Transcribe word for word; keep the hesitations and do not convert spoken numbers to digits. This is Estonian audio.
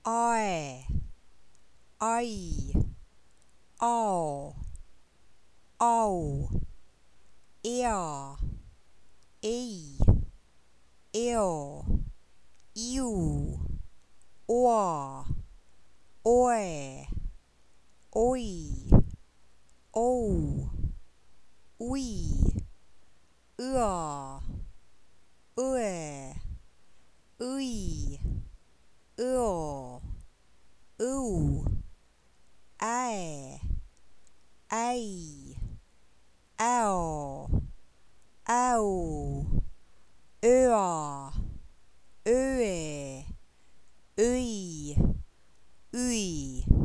ae, ai, ao, au, ea, ei, eo, iu, oa, oe, oi, ou, ui, ua, ue, ui, uo, u, ae, ai, ao, au, ua, ue, ui, ui.